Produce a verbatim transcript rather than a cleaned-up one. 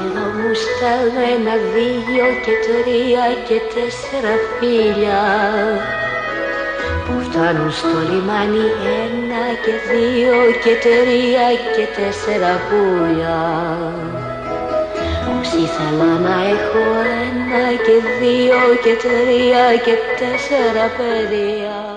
Εδώ μου στέλνω ένα, δύο και τρία και τέσσερα φίλια που φτάνουν στο λιμάνι, ένα και δύο και τρία και τέσσερα πουλιά. Πως ήθελα να έχω ένα και δύο και τρία και τέσσερα παιδιά.